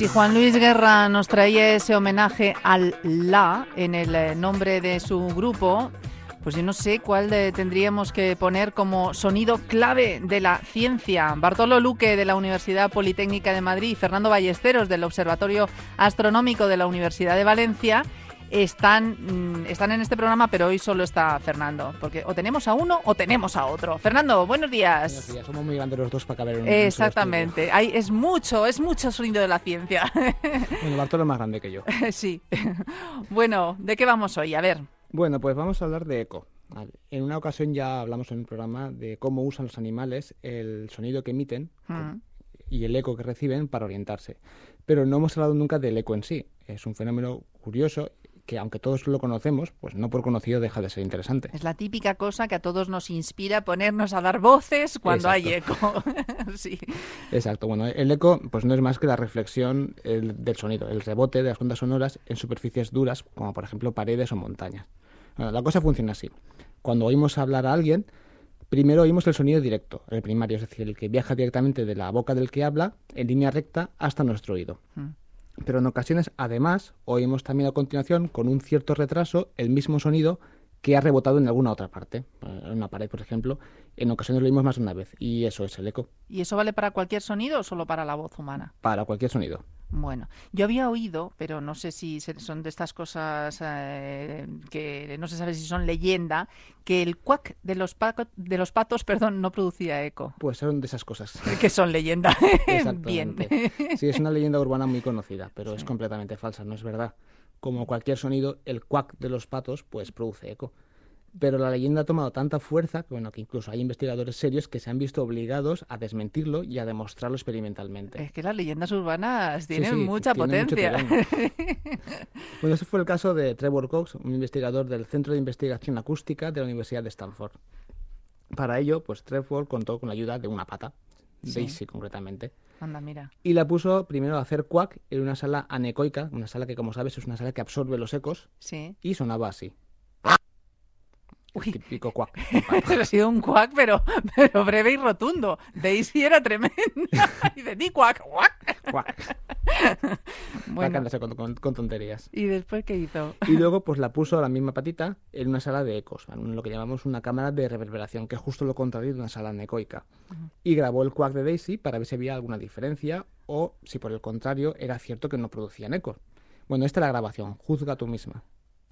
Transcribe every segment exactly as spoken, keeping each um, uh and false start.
Si Juan Luis Guerra nos traía ese homenaje al La en el nombre de su grupo, pues yo no sé cuál de, tendríamos que poner como sonido clave de la ciencia. Bartolo Luque, de la Universidad Politécnica de Madrid, y Fernando Ballesteros, del Observatorio Astronómico de la Universidad de Valencia, están, están en este programa, pero hoy solo está Fernando, porque o tenemos a uno o tenemos a otro. Fernando, buenos días. Buenos días, somos muy grandes los dos para caber en un Exactamente, Hay, es mucho, es mucho sonido de la ciencia. Bueno, Bartolo es más grande que yo. Sí. Bueno, ¿de qué vamos hoy? A ver. Bueno, pues vamos a hablar de eco. Vale. En una ocasión ya hablamos en un programa de cómo usan los animales el sonido que emiten mm. y el eco que reciben para orientarse. Pero no hemos hablado nunca del eco en sí. Es un fenómeno curioso que, aunque todos lo conocemos, pues no por conocido deja de ser interesante. Es la típica cosa que a todos nos inspira a ponernos a dar voces cuando Exacto. hay eco. Sí. Exacto. Bueno, el eco pues no es más que la reflexión el, del sonido, el rebote de las ondas sonoras en superficies duras, como por ejemplo paredes o montañas. Bueno, la cosa funciona así. Cuando oímos hablar a alguien, primero oímos el sonido directo, el primario, es decir, el que viaja directamente de la boca del que habla en línea recta hasta nuestro oído. Mm. Pero en ocasiones, además, oímos también a continuación, con un cierto retraso, el mismo sonido que ha rebotado en alguna otra parte. En una pared, por ejemplo, en ocasiones lo oímos más de una vez, y eso es el eco. ¿Y eso vale para cualquier sonido o solo para la voz humana? Para cualquier sonido. Bueno, yo había oído, pero no sé si son de estas cosas eh, que no se sabe si son leyenda, que el cuac de los, de los patos perdón, no producía eco. Pues son de esas cosas. Que son leyenda. Exactamente. Bien. Sí, es una leyenda urbana muy conocida, pero sí. Es completamente falsa, no es verdad. Como cualquier sonido, el cuac de los patos pues produce eco. Pero la leyenda ha tomado tanta fuerza que, bueno, que incluso hay investigadores serios que se han visto obligados a desmentirlo y a demostrarlo experimentalmente. Es que las leyendas urbanas tienen sí, sí, mucha tienen potencia. Mucho bueno, ese fue el caso de Trevor Cox, un investigador del Centro de Investigación Acústica de la Universidad de Stanford. Para ello, pues Trevor contó con la ayuda de una pata, sí. Daisy concretamente. Anda, mira. Y la puso primero a hacer cuac en una sala anecoica, una sala que, como sabes, es una sala que absorbe los ecos, sí. Y sonaba así. El Uy, típico cuac. Ha sido un cuac, pero, pero breve y rotundo. Daisy era tremenda. Y de ti, cuac, cuac. Cuac. Bueno. Para con, con, con tonterías. ¿Y después qué hizo? Y luego pues la puso a la misma patita en una sala de ecos, en lo que llamamos una cámara de reverberación, que es justo lo contrario de una sala anecoica. Uh-huh. Y grabó el cuac de Daisy para ver si había alguna diferencia o si por el contrario era cierto que no producían ecos. Bueno, esta es la grabación. Juzga tú misma.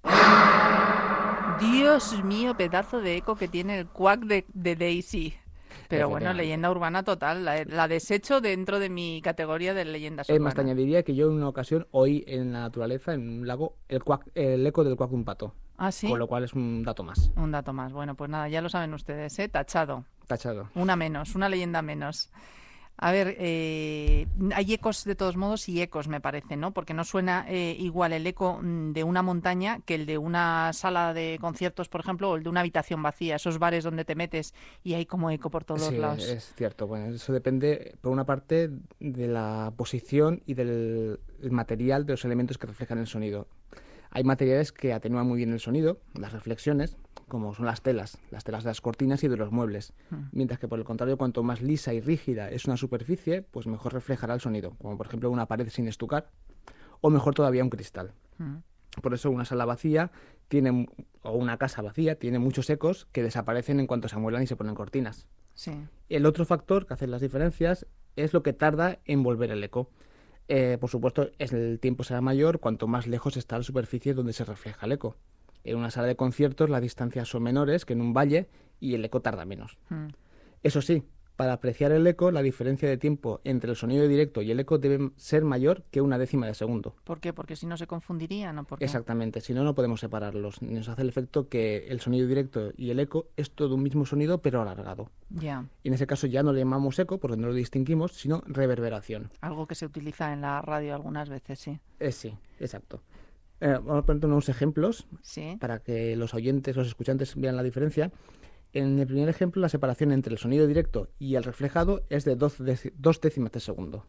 Dios mío, pedazo de eco que tiene el cuac de, de Daisy. Pero bueno, leyenda urbana total. La, la desecho dentro de mi categoría de leyendas urbanas. Es más, te añadiría que yo en una ocasión oí en la naturaleza, en un lago, el, cuac, el eco del cuac de un pato. ¿Ah, sí? Con lo cual es un dato más. Un dato más. Bueno, pues nada, ya lo saben ustedes, ¿eh? Tachado. Tachado. Una menos, una leyenda menos. A ver, eh, hay ecos de todos modos y ecos, me parece, ¿no? Porque no suena eh, igual el eco de una montaña que el de una sala de conciertos, por ejemplo, o el de una habitación vacía, esos bares donde te metes y hay como eco por todos sí, lados. Sí, es cierto. Bueno, eso depende, por una parte, de la posición y del material de los elementos que reflejan el sonido. Hay materiales que atenúan muy bien el sonido, las reflexiones, como son las telas, las telas de las cortinas y de los muebles. Mm. Mientras que, por el contrario, cuanto más lisa y rígida es una superficie, pues mejor reflejará el sonido, como por ejemplo una pared sin estucar, o mejor todavía un cristal. Mm. Por eso una sala vacía tiene, o una casa vacía tiene muchos ecos que desaparecen en cuanto se amueblan y se ponen cortinas. Sí. El otro factor que hace las diferencias es lo que tarda en volver el eco. Eh, por supuesto, el tiempo será mayor cuanto más lejos está la superficie donde se refleja el eco. En una sala de conciertos las distancias son menores que en un valle y el eco tarda menos. Mm. Eso sí, para apreciar el eco, la diferencia de tiempo entre el sonido directo y el eco debe ser mayor que una décima de segundo. ¿Por qué? Porque si no se confundirían, ¿o por qué? Exactamente, si no, no podemos separarlos. Nos hace el efecto que el sonido directo y el eco es todo un mismo sonido, pero alargado. Ya. Yeah. Y en ese caso ya no le llamamos eco, porque no lo distinguimos, sino reverberación. Algo que se utiliza en la radio algunas veces, sí. Eh, sí, exacto. Eh, vamos a poner unos ejemplos ¿Sí? Para que los oyentes, los escuchantes vean la diferencia. En el primer ejemplo, la separación entre el sonido directo y el reflejado es de dos, dec- dos décimas de segundo.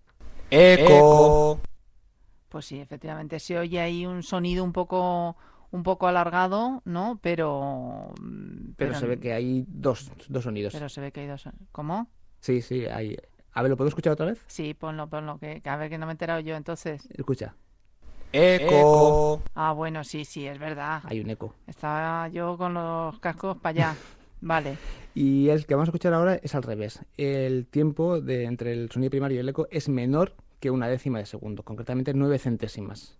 ¡Eco! Pues sí, efectivamente, se oye ahí un sonido un poco, un poco alargado, ¿no? Pero, pero... Pero se ve que hay dos, dos sonidos. Pero se ve que hay dos... ¿Cómo? Sí, sí, hay... A ver, ¿lo puedo escuchar otra vez? Sí, ponlo, ponlo, que, que a ver que no me he enterado yo entonces. Escucha. Eco. Ah, bueno, sí, sí, es verdad. Hay un eco. Estaba yo con los cascos para allá. Vale. Y el que vamos a escuchar ahora es al revés. El tiempo de entre el sonido primario y el eco es menor que una décima de segundo, concretamente nueve centésimas.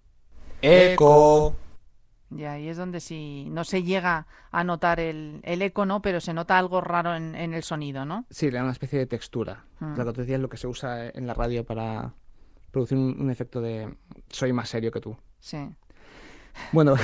Eco. Y ahí es donde sí no se llega a notar el, el eco, ¿no? Pero se nota algo raro en, en el sonido, ¿no? Sí, le da una especie de textura. Mm. Lo que tú decías es lo que se usa en la radio para producir un, un efecto de soy más serio que tú. Sí. Bueno,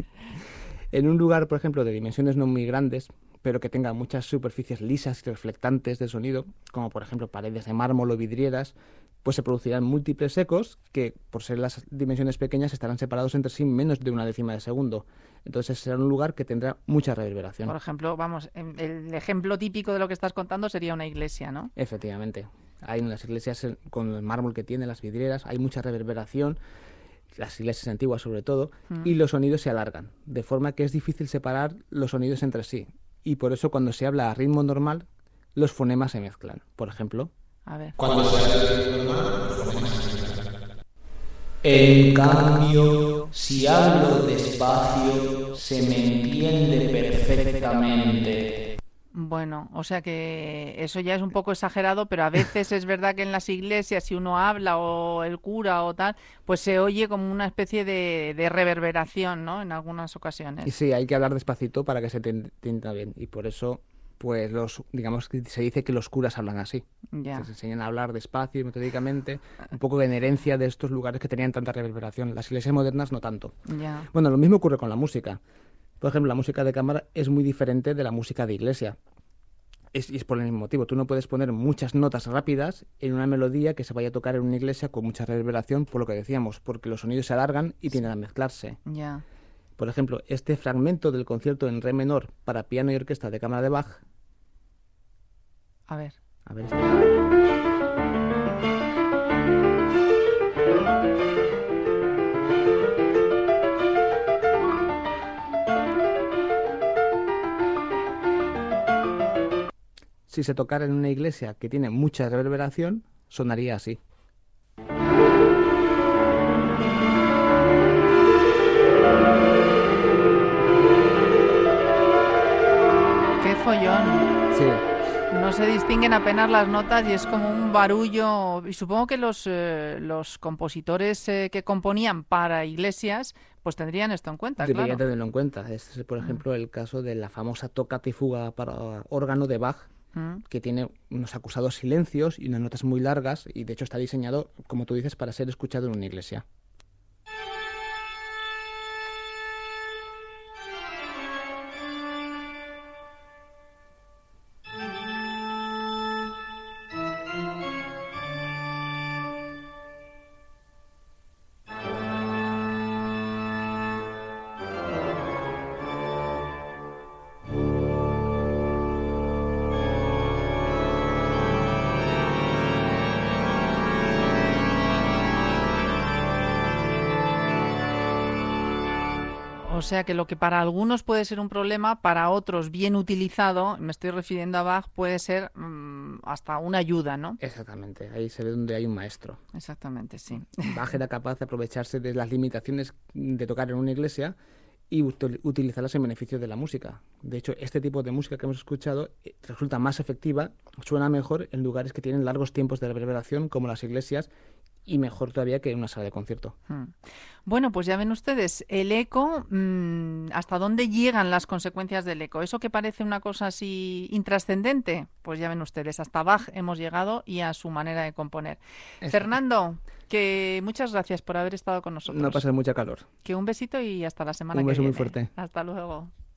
en un lugar, por ejemplo, de dimensiones no muy grandes, pero que tenga muchas superficies lisas y reflectantes del sonido, como por ejemplo paredes de mármol o vidrieras, pues se producirán múltiples ecos que, por ser las dimensiones pequeñas, estarán separados entre sí menos de una décima de segundo. Entonces será un lugar que tendrá mucha reverberación. Por ejemplo, vamos, em, el ejemplo típico de lo que estás contando sería una iglesia, ¿no? Efectivamente. Hay en las iglesias, eh, con el mármol que tiene, las vidrieras, hay mucha reverberación, las iglesias antiguas sobre todo, Mm. y los sonidos se alargan, de forma que es difícil separar los sonidos entre sí. Y por eso cuando se habla a ritmo normal, los fonemas se mezclan. Por ejemplo, A ver. Cuando se hace normal, los fonemas se mezclan. En cambio, si hablo despacio, se me entiende perfectamente. Bueno, o sea que eso ya es un poco exagerado, pero a veces es verdad que en las iglesias, si uno habla o el cura o tal, pues se oye como una especie de, de reverberación, ¿no? En algunas y ocasiones. sí, hay que hablar despacito para que se te entienda bien. Y por eso, pues los, digamos que se dice que los curas hablan así. Ya. Se enseñan a hablar despacio y metódicamente, un poco en herencia de estos lugares que tenían tanta reverberación. Las iglesias modernas no tanto. Ya. Bueno, lo mismo ocurre con la música. Por ejemplo, la música de cámara es muy diferente de la música de iglesia. Es, y es por el mismo motivo. Tú no puedes poner muchas notas rápidas en una melodía que se vaya a tocar en una iglesia con mucha reverberación, por lo que decíamos, porque los sonidos se alargan y tienden a mezclarse. Ya. Por ejemplo, este fragmento del concierto en re menor para piano y orquesta de cámara de Bach. A ver. A ver, este. Si se tocara en una iglesia que tiene mucha reverberación, sonaría así. ¡Qué follón! Sí, No se distinguen apenas las notas y es como un barullo. Y supongo que los, eh, los compositores eh, que componían para iglesias, pues tendrían esto en cuenta, debería claro. tenerlo en cuenta. Este es, por ejemplo, el caso de la famosa Toccata y fuga para órgano de Bach, Mm. que tiene unos acusados silencios y unas notas muy largas, y de hecho está diseñado, como tú dices, para ser escuchado en una iglesia. O sea que lo que para algunos puede ser un problema, para otros bien utilizado, me estoy refiriendo a Bach, puede ser mm, hasta una ayuda, ¿no? Exactamente, ahí se ve donde hay un maestro. Exactamente, sí. Bach era capaz de aprovecharse de las limitaciones de tocar en una iglesia y util- utilizarlas en beneficio de la música. De hecho, este tipo de música que hemos escuchado eh, resulta más efectiva, suena mejor en lugares que tienen largos tiempos de reverberación, como las iglesias, y mejor todavía que en una sala de concierto. Mm. Bueno, pues ya ven ustedes, el eco, mm, ¿hasta dónde llegan las consecuencias del eco? Eso que parece una cosa así intrascendente, pues ya ven ustedes, hasta Bach hemos llegado y a su manera de componer. Exacto. Fernando, que muchas gracias por haber estado con nosotros. No pasa mucha calor. Que un besito y hasta la semana Un que beso muy viene. fuerte. Hasta luego.